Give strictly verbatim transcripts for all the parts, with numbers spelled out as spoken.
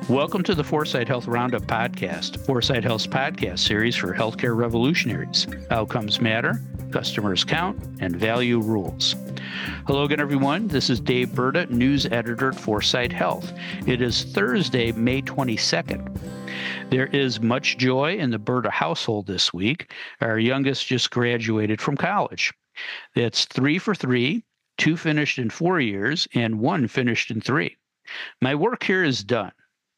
Welcome to the Foresight Health Roundup podcast, Foresight Health's podcast series for healthcare revolutionaries. Outcomes matter, customers count, and value rules. Hello again, everyone. This is Dave Burda, news editor at Foresight Health. It is Thursday, May twenty-second. There is much joy in the Burda household this week. Our youngest just graduated from college. That's three for three, two finished in four years, and one finished in three. My work here is done.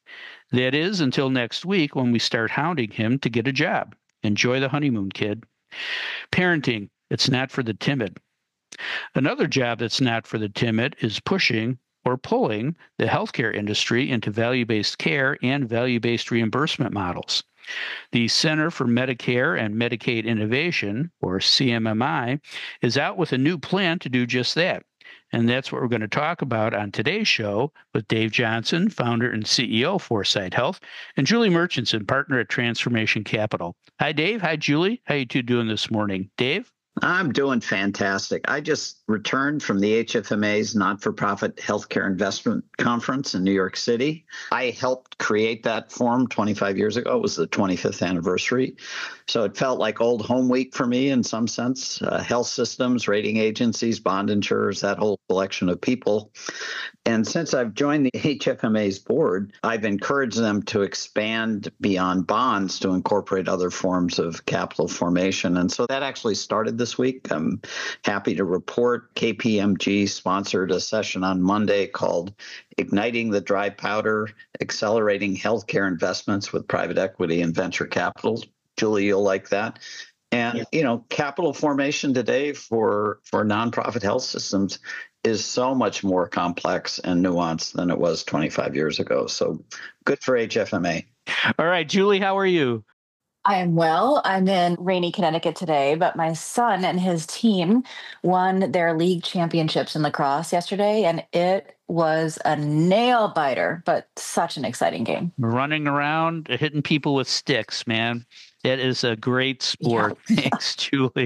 That is until next week when we start hounding him to get a job. Enjoy the honeymoon, kid. Parenting, it's not for the timid. Another job that's not for the timid is pushing or pulling the healthcare industry into value-based care and value-based reimbursement models. The Center for Medicare and Medicaid Innovation, or C M M I, is out with a new plan to do just that. And that's what we're going to talk about on today's show with Dave Johnson, founder and C E O of Foresight Health, and Julie Murchison, partner at Transformation Capital. Hi, Dave. Hi, Julie. How you two doing this morning? Dave? I'm doing fantastic. I just returned from the H F M A's Not-for-Profit Healthcare Investment Conference in New York City. I helped create that forum twenty-five years ago. It was the twenty-fifth anniversary. So it felt like old home week for me in some sense. Uh, health systems, rating agencies, bond insurers, that whole collection of people. And since I've joined the H F M A's board, I've encouraged them to expand beyond bonds to incorporate other forms of capital formation. And so that actually started this week. I'm happy to report K P M G sponsored a session on Monday called Igniting the Dry Powder, Accelerating Healthcare Investments with Private Equity and Venture Capital. Julie, you'll like that. And, you know, capital formation today for, for nonprofit health systems is so much more complex and nuanced than it was twenty-five years ago. So good for H F M A. All right, Julie, how are you? I am well. I'm in rainy Connecticut today, but my son and his team won their league championships in lacrosse yesterday, and it was a nail biter, but such an exciting game. Running around, hitting people with sticks, man. That is a great sport. Yeah. Thanks, Julie.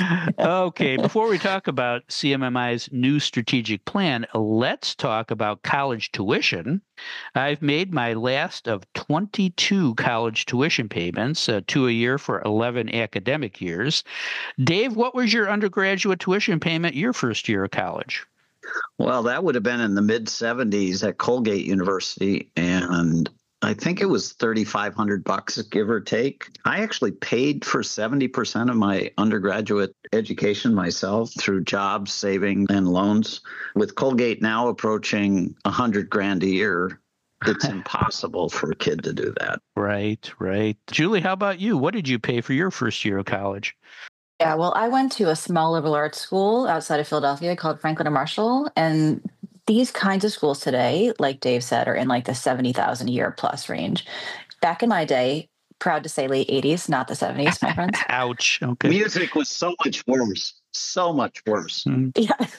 Okay, before we talk about C M M I's new strategic plan, let's talk about college tuition. I've made my last of twenty-two college tuition payments, uh, two a year for eleven academic years. Dave, what was your undergraduate tuition payment your first year of college? Well, that would have been in the mid seventies at Colgate University, and I think it was thirty-five hundred bucks, give or take. I actually paid for seventy percent of my undergraduate education myself through jobs, saving, and loans. With Colgate now approaching a hundred grand a year, it's impossible for a kid to do that. Right, right. Julie, how about you? What did you pay for your first year of college? Yeah, well, I went to a small liberal arts school outside of Philadelphia called Franklin and Marshall, and these kinds of schools today, like Dave said, are in like the seventy thousand a year plus range. Back in my day, proud to say late eighties, not the seventies, my friends. Ouch. Okay. Music was so much worse. So much worse. Mm.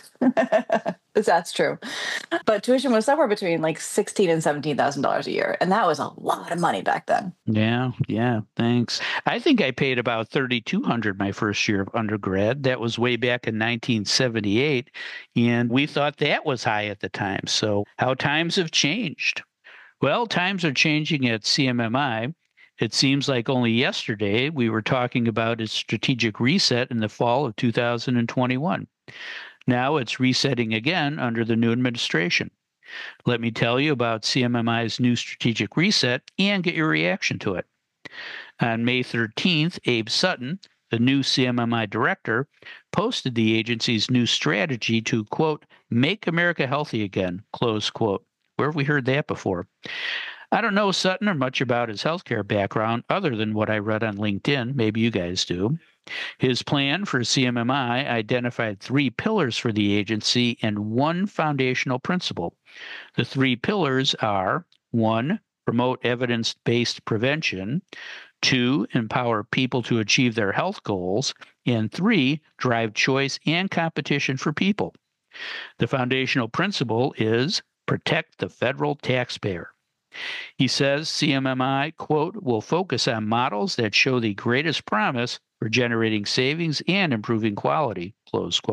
Yeah, that's true. But tuition was somewhere between like sixteen thousand dollars and seventeen thousand dollars a year. And that was a lot of money back then. Yeah, yeah, thanks. I think I paid about thirty-two hundred dollars my first year of undergrad. That was way back in nineteen seventy-eight. And we thought that was high at the time. So how times have changed. Well, times are changing at C M M I. It seems like only yesterday we were talking about its strategic reset in the fall of two thousand twenty-one. Now it's resetting again under the new administration. Let me tell you about C M M I's new strategic reset and get your reaction to it. On May thirteenth, Abe Sutton, the new C M M I director, posted the agency's new strategy to, quote, make America healthy again, close quote. Where have we heard that before? I don't know Sutton or much about his healthcare background other than what I read on LinkedIn. Maybe you guys do. His plan for C M M I identified three pillars for the agency and one foundational principle. The three pillars are, one, promote evidence-based prevention, two, empower people to achieve their health goals, and three, drive choice and competition for people. The foundational principle is protect the federal taxpayer. He says C M M I, quote, will focus on models that show the greatest promise for generating savings and improving quality, close quote.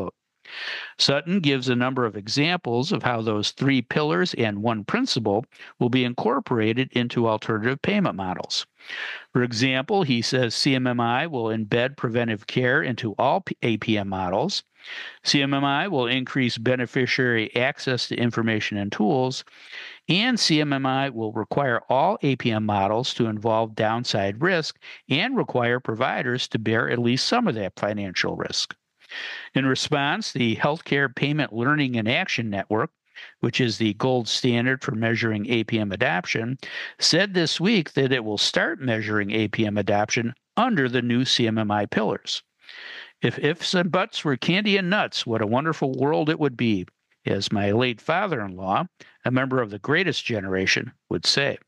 Sutton gives a number of examples of how those three pillars and one principle will be incorporated into alternative payment models. For example, he says C M M I will embed preventive care into all A P M models. C M M I will increase beneficiary access to information and tools, and C M M I will require all A P M models to involve downside risk and require providers to bear at least some of that financial risk. In response, the Healthcare Payment Learning and Action Network, which is the gold standard for measuring A P M adoption, said this week that it will start measuring A P M adoption under the new C M M I pillars. If ifs and buts were candy and nuts, what a wonderful world it would be, as my late father-in-law, a member of the greatest generation, would say.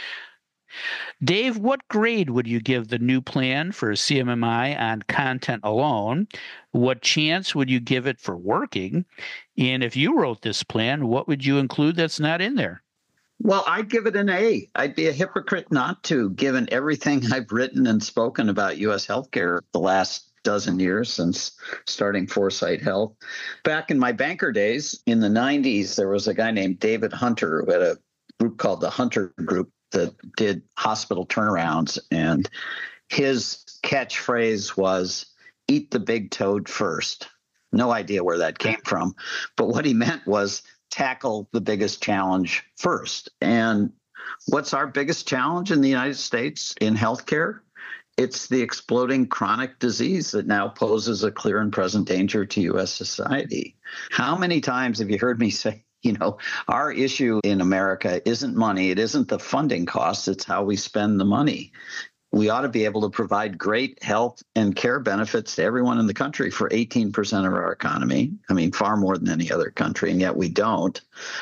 Dave, what grade would you give the new plan for C M M I on content alone? What chance would you give it for working? And if you wrote this plan, what would you include that's not in there? Well, I'd give it an A. I'd be a hypocrite not to, given everything I've written and spoken about U S healthcare the last dozen years since starting Foresight Health. Back in my banker days in the nineties, there was a guy named David Hunter who had a group called the Hunter Group that did hospital turnarounds. And his catchphrase was, eat the big toad first. No idea where that came from. But what he meant was tackle the biggest challenge first. And what's our biggest challenge in the United States in healthcare? It's the exploding chronic disease that now poses a clear and present danger to U S society. How many times have you heard me say, you know, our issue in America isn't money, it isn't the funding costs, it's how we spend the money. We ought to be able to provide great health and care benefits to everyone in the country for eighteen percent of our economy. I mean, far more than any other country, and yet we don't.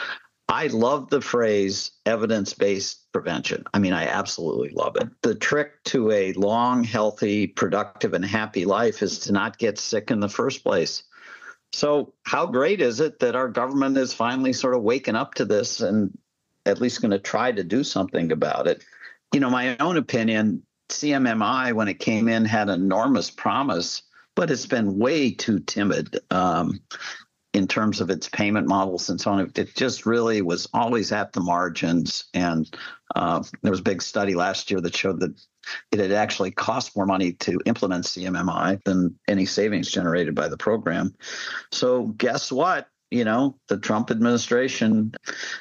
I love the phrase evidence-based prevention. I mean, I absolutely love it. The trick to a long, healthy, productive, and happy life is to not get sick in the first place. So how great is it that our government is finally sort of waking up to this and at least going to try to do something about it? You know, my own opinion, C M M I, when it came in, had enormous promise, but it's been way too timid um, in terms of its payment models and so on. It just really was always at the margins. And uh, there was a big study last year that showed that it had actually cost more money to implement C M M I than any savings generated by the program. So guess what? You know, the Trump administration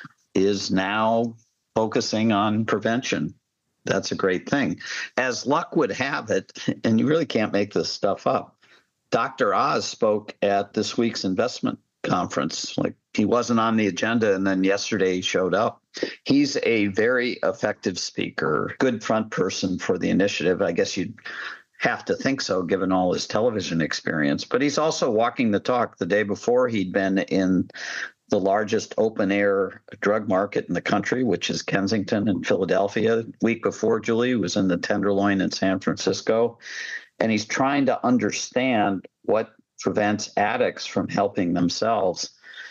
is now focusing on prevention. That's a great thing. As luck would have it, and you really can't make this stuff up, Doctor Oz spoke at this week's investment conference. Like, he wasn't on the agenda, and then yesterday he showed up. He's a very effective speaker, good front person for the initiative. I guess you'd have to think so, given all his television experience. But he's also walking the talk. The day before, he'd been in the largest open-air drug market in the country, which is Kensington in Philadelphia. The week before, Julie was in the Tenderloin in San Francisco. And he's trying to understand what prevents addicts from helping themselves.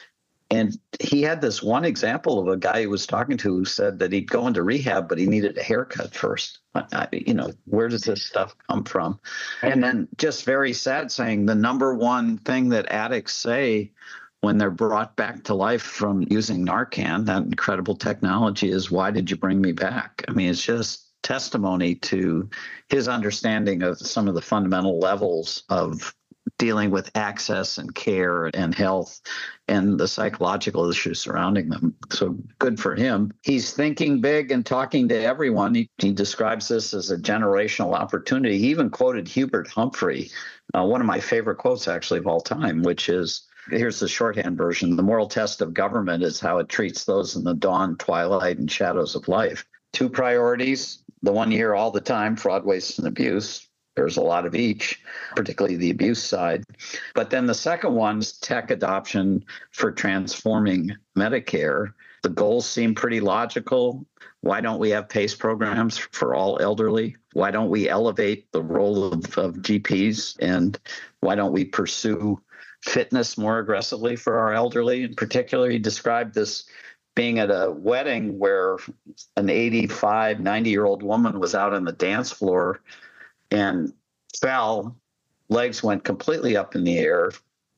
And he had this one example of a guy he was talking to who said that he'd go into rehab, but he needed a haircut first. I, you know, where does this stuff come from? And then just very sad, saying the number one thing that addicts say when they're brought back to life from using Narcan, that incredible technology, is, why did you bring me back? I mean, it's just testimony to his understanding of some of the fundamental levels of dealing with access and care and health and the psychological issues surrounding them. So good for him. He's thinking big and talking to everyone. He, he describes this as a generational opportunity. He even quoted Hubert Humphrey, uh, one of my favorite quotes actually of all time, which is, here's the shorthand version: the moral test of government is how it treats those in the dawn, twilight, and shadows of life. Two priorities, the one you hear all the time: fraud, waste, and abuse. There's a lot of each, particularly the abuse side. But then the second one's tech adoption for transforming Medicare. The goals seem pretty logical. Why don't we have PACE programs for all elderly? Why don't we elevate the role of, of G Ps? And why don't we pursue fitness more aggressively for our elderly? In particular, he described this being at a wedding where an eighty-five, ninety-year-old woman was out on the dance floor and fell, legs went completely up in the air,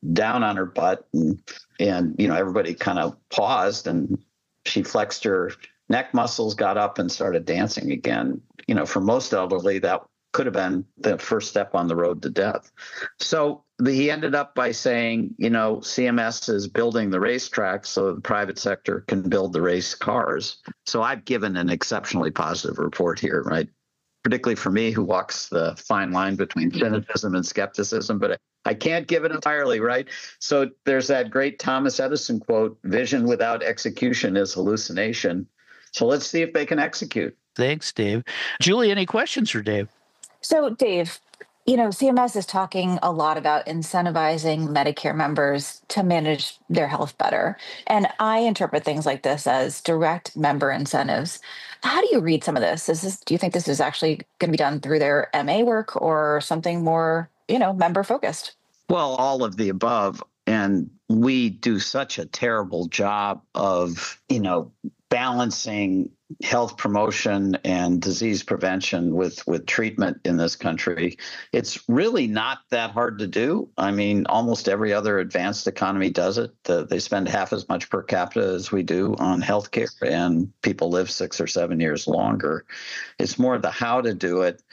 down on her butt, and, and you know, everybody kind of paused, and she flexed her neck muscles, got up, and started dancing again. You know, for most elderly, that could have been the first step on the road to death. So the, he ended up by saying, you know, C M S is building the racetrack so the private sector can build the race cars. So I've given an exceptionally positive report here, right? Particularly for me, who walks the fine line between cynicism and skepticism, but I can't give it entirely, right? So there's that great Thomas Edison quote, vision without execution is hallucination. So let's see if they can execute. Thanks, Dave. Julie, any questions for Dave? So, Dave, you know, C M S is talking a lot about incentivizing Medicare members to manage their health better. And I interpret things like this as direct member incentives. How do you read some of this? Is this, do you think this is actually going to be done through their M A work or something more, you know, member focused? Well, all of the above. And we do such a terrible job of, you know, balancing health promotion and disease prevention with, with treatment in this country. It's really not that hard to do. I mean, almost every other advanced economy does it. Uh, they spend half as much per capita as we do on healthcare, and people live six or seven years longer. It's more the how to do it.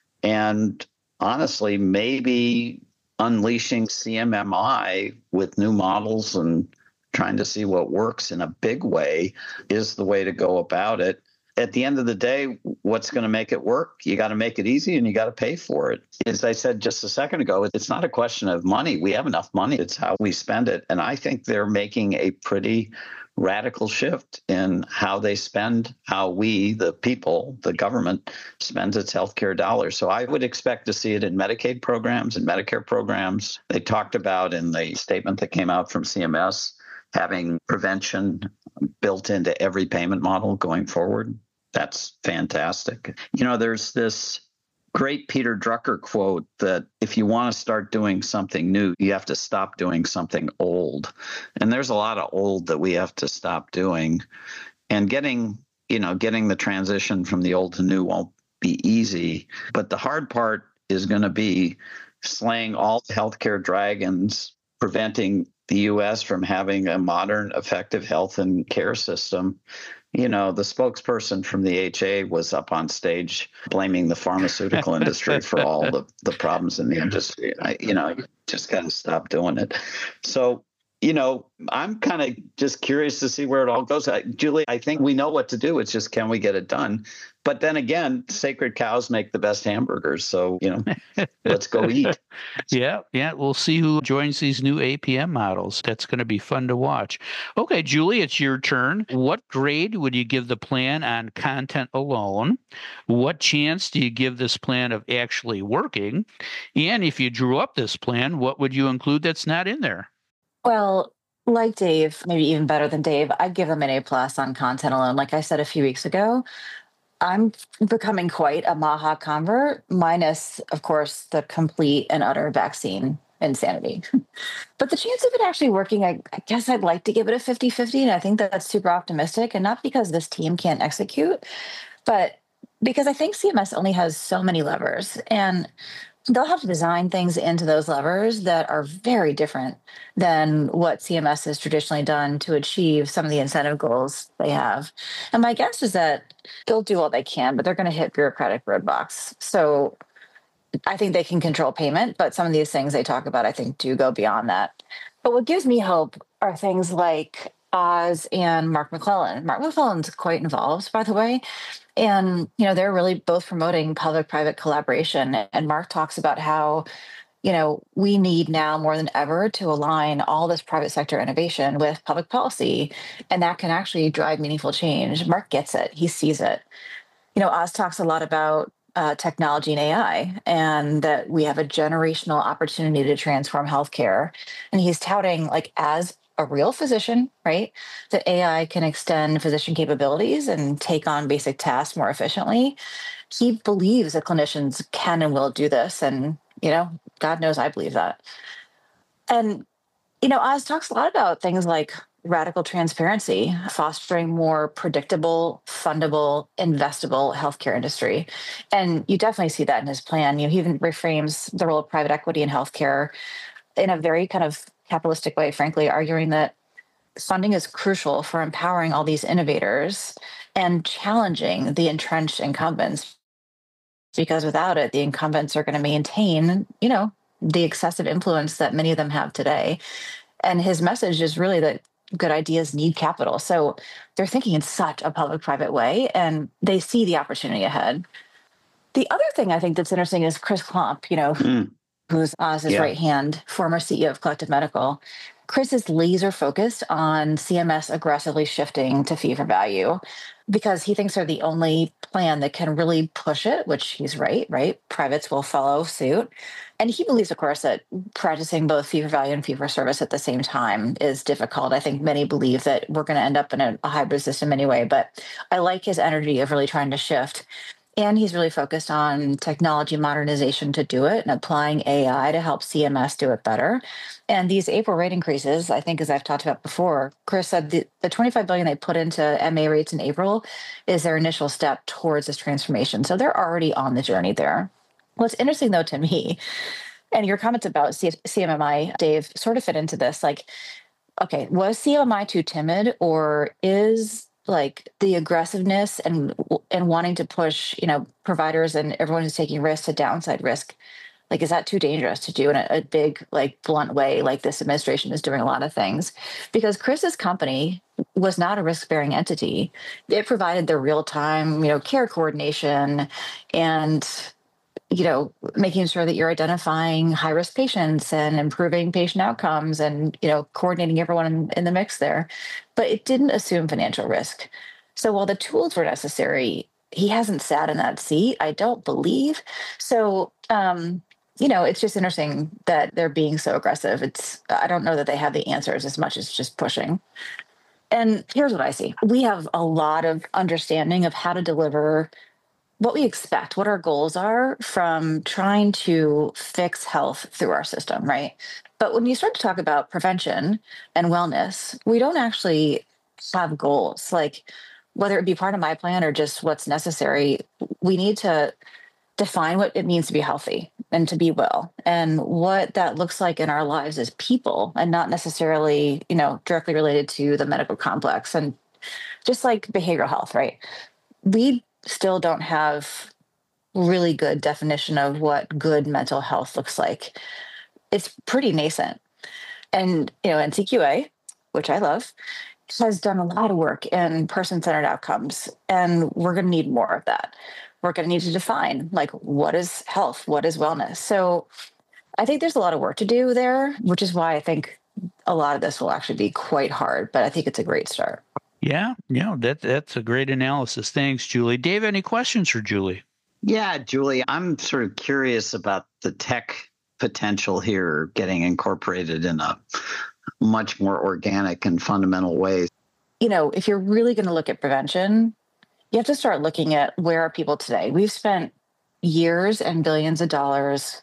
And honestly, maybe unleashing C M M I with new models and trying to see what works in a big way is the way to go about it. At the end of the day, what's going to make it work? You got to make it easy, and you got to pay for it. As I said just a second ago, it's not a question of money. We have enough money. It's how we spend it. And I think they're making a pretty radical shift in how they spend, how we, the people, the government, spends its healthcare dollars. So I would expect to see it in Medicaid programs and Medicare programs. They talked about in the statement that came out from C M S having prevention built into every payment model going forward. That's fantastic. You know, there's this great Peter Drucker quote that if you want to start doing something new, you have to stop doing something old. And there's a lot of old that we have to stop doing. And getting, you know, getting the transition from the old to new won't be easy. But the hard part is going to be slaying all the healthcare dragons, preventing the U S from having a modern, effective health and care system. You know, the spokesperson from the H A was up on stage blaming the pharmaceutical industry for all the, the problems in the industry. I, you know, you just got to stop doing it. So, you know, I'm kind of just curious to see where it all goes. I, Julie, I think we know what to do. It's just, can we get it done? But then again, sacred cows make the best hamburgers. So, you know, let's go eat. Yeah, yeah. We'll see who joins these new A P M models. That's going to be fun to watch. Okay, Julie, it's your turn. What grade would you give the plan on content alone? What chance do you give this plan of actually working? And if you drew up this plan, what would you include that's not in there? Well, like Dave, maybe even better than Dave, I'd give them an A plus on content alone. Like I said a few weeks ago, I'm becoming quite a Maha convert, minus, of course, the complete and utter vaccine insanity. But the chance of it actually working, I, I guess I'd like to give it a fifty-fifty. And I think that that's super optimistic. And not because this team can't execute, but because I think C M S only has so many levers. And they'll have to design things into those levers that are very different than what C M S has traditionally done to achieve some of the incentive goals they have. And my guess is that they'll do all they can, but they're going to hit bureaucratic roadblocks. So I think they can control payment, but some of these things they talk about, I think, do go beyond that. But what gives me hope are things like Oz and Mark McClellan. Mark McClellan's quite involved, by the way. And, you know, they're really both promoting public-private collaboration. And Mark talks about how, you know, we need now more than ever to align all this private sector innovation with public policy. And that can actually drive meaningful change. Mark gets it. He sees it. You know, Oz talks a lot about uh, technology and A I, and that we have a generational opportunity to transform healthcare. And he's touting, like, as a real physician, right, that A I can extend physician capabilities and take on basic tasks more efficiently. He believes that clinicians can and will do this. And, you know, God knows I believe that. And, you know, Oz talks a lot about things like radical transparency, fostering more predictable, fundable, investable healthcare industry. And you definitely see that in his plan. You know, he even reframes the role of private equity in healthcare in a very kind of capitalistic way, frankly, arguing that funding is crucial for empowering all these innovators and challenging the entrenched incumbents, because without it, the incumbents are going to maintain, you know, the excessive influence that many of them have today. And his message is really that good ideas need capital. So they're thinking in such a public-private way, and they see the opportunity ahead. The other thing I think that's interesting is Chris Klomp, you know, Mm, who's Oz's yeah. right hand, former C E O of Collective Medical. Chris is laser focused on C M S aggressively shifting to fee for value because he thinks they're the only plan that can really push it, which he's right, right? Privates will follow suit. And he believes, of course, that practicing both fee for value and fee for service at the same time is difficult. I think many believe that we're going to end up in a, a hybrid system anyway, but I like his energy of really trying to shift. And he's really focused on technology modernization to do it and applying A I to help C M S do it better. And these April rate increases, I think, as I've talked about before, Chris said the, the twenty-five billion dollars they put into M A rates in April is their initial step towards this transformation. So they're already on the journey there. What's interesting, though, to me, and your comments about C- CMMI, Dave, sort of fit into this. Like, okay, was C M M I too timid, or is like the aggressiveness and and wanting to push, you know, providers and everyone who's taking risks to downside risk, like, is that too dangerous to do in a, a big, like, blunt way? Like, this administration is doing a lot of things because Chris's company was not a risk-bearing entity. It provided the real-time, you know, care coordination and, you know, making sure that you're identifying high-risk patients and improving patient outcomes and, you know, coordinating everyone in, in the mix there. But it didn't assume financial risk. So while the tools were necessary, he hasn't sat in that seat, I don't believe. So, um, you know, it's just interesting that they're being so aggressive. It's, I don't know that they have the answers as much as just pushing. And here's what I see. We have a lot of understanding of how to deliver what we expect, what our goals are from trying to fix health through our system, right? But when you start to talk about prevention and wellness, we don't actually have goals. Like, whether it be part of my plan or just what's necessary, we need to define what it means to be healthy and to be well, and what that looks like in our lives as people, and not necessarily, you know, directly related to the medical complex. And just like behavioral health, right? We still don't have really good definition of what good mental health looks like. It's pretty nascent. And, you know, N C Q A, which I love, has done a lot of work in person-centered outcomes, and we're going to need more of that. We're going to need to define, like, what is health? What is wellness? So I think there's a lot of work to do there, which is why I think a lot of this will actually be quite hard, but I think it's a great start. Yeah, yeah, that that's a great analysis. Thanks, Julie. Dave, any questions for Julie? Yeah, Julie, I'm sort of curious about the tech potential here getting incorporated in a much more organic and fundamental way. You know, if you're really going to look at prevention, you have to start looking at where are people today. We've spent years and billions of dollars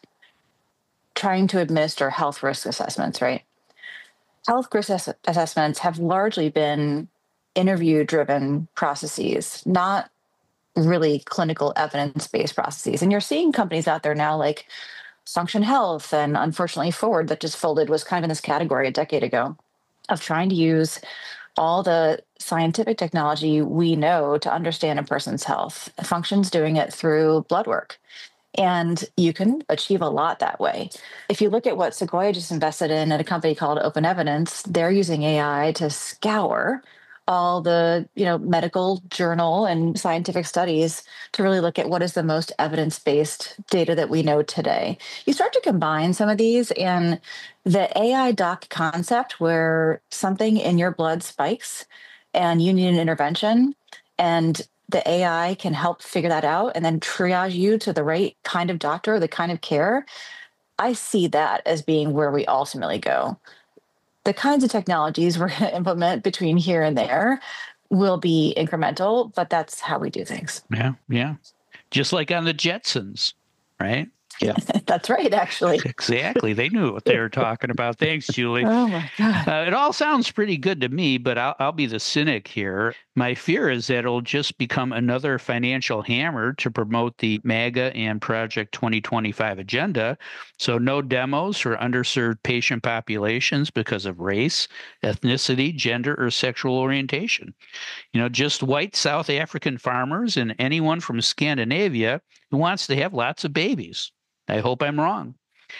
trying to administer health risk assessments, right? Health risk ass- assessments have largely been interview-driven processes, not really clinical evidence-based processes. And you're seeing companies out there now like Function Health and, unfortunately, Forward, that just folded, was kind of in this category a decade ago, of trying to use all the scientific technology we know to understand a person's health. Function's doing it through blood work. And you can achieve a lot that way. If you look at what Sequoia just invested in at a company called Open Evidence, they're using A I to scour all the, you know, medical journal and scientific studies to really look at what is the most evidence-based data that we know today. You start to combine some of these, and the A I doc concept, where something in your blood spikes and you need an intervention, and the A I can help figure that out and then triage you to the right kind of doctor, the kind of care. I see that as being where we ultimately go. The kinds of technologies we're going to implement between here and there will be incremental, but that's how we do things. Yeah, yeah. Just like on the Jetsons, right? Yeah, That's right, actually. Exactly. They knew what they were talking about. Thanks, Julie. Oh, my God. Uh, it all sounds pretty good to me, but I'll, I'll be the cynic here. My fear is that it'll just become another financial hammer to promote the MAGA and Project twenty twenty-five agenda. So no demos for underserved patient populations because of race, ethnicity, gender, or sexual orientation. You know, just white South African farmers and anyone from Scandinavia who wants to have lots of babies. I hope I'm wrong.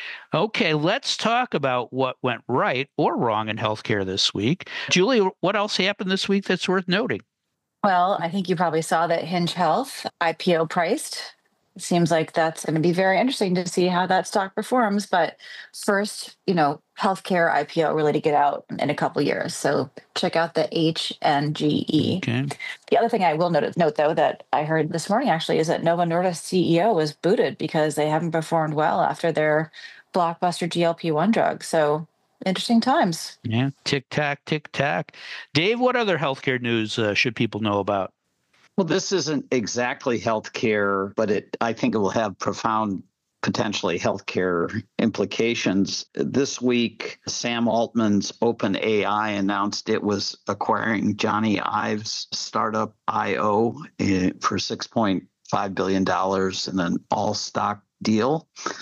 Okay, let's talk about what went right or wrong in healthcare this week. Julie, what else happened this week that's worth noting? Well, I think you probably saw that Hinge Health I P O priced. It seems like that's going to be very interesting to see how that stock performs. But first, you know, healthcare I P O really to get out in a couple years. So check out the H N G E. Okay. The other thing I will note, note, though, that I heard this morning actually is that Novo Nordisk C E O was booted because they haven't performed well after their blockbuster G L P one drug. So interesting times. Yeah, tick tock, tick tock. Dave, what other healthcare news uh, should people know about? well, this isn't exactly healthcare, but it I think it will have profound potentially healthcare implications. This week, Sam Altman's OpenAI announced it was acquiring Johnny Ive's startup I O for six point five billion dollars in an all-stock deal.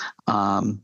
Um,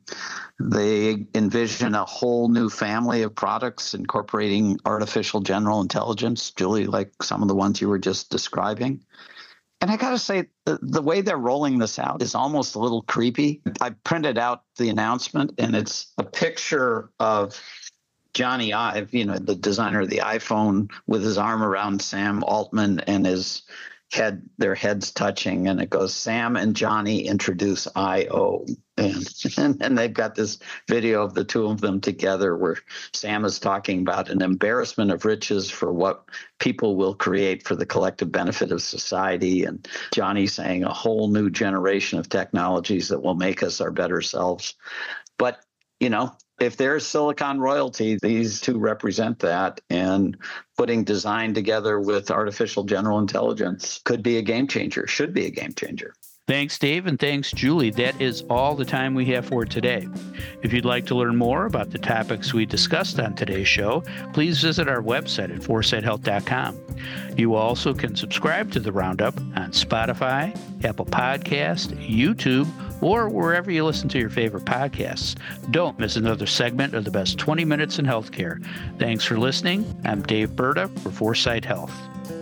they envision a whole new family of products incorporating artificial general intelligence, Julie, like some of the ones you were just describing. And I got to say, the, the way they're rolling this out is almost a little creepy. I printed out the announcement, and it's a picture of Johnny Ive, you know, the designer of the iPhone, with his arm around Sam Altman and his head, their heads touching. And it goes, Sam and Johnny introduce I O. And, and, and they've got this video of the two of them together where Sam is talking about an embarrassment of riches for what people will create for the collective benefit of society. And Johnny saying a whole new generation of technologies that will make us our better selves. But, you know, if there's Silicon royalty, these two represent that. And putting design together with artificial general intelligence could be a game changer, should be a game changer. Thanks, Dave, and thanks, Julie. That is all the time we have for today. If you'd like to learn more about the topics we discussed on today's show, please visit our website at foresight health dot com. You also can subscribe to the Roundup on Spotify, Apple Podcast, YouTube, or wherever you listen to your favorite podcasts. Don't miss another segment of the best twenty minutes in healthcare. Thanks for listening. I'm Dave Burda for Foresight Health.